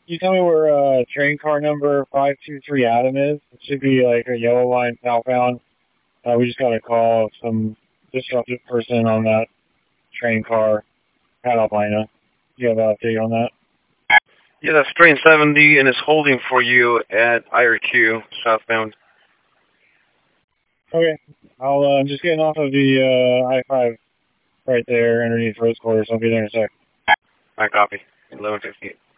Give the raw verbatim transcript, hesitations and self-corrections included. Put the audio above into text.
you tell me where uh, train car number five two three Adam is? It should be like a yellow line southbound. Uh, we just got a call of some disruptive person on that train car at Albina. Do you have an update on that? Yeah, that's train seventy and it's holding for you at I R Q southbound. Okay. I'll, uh, I'm just getting off of the uh, I five right there underneath Rose Quarters. I'll be there in a sec. I copy. eleven fifty.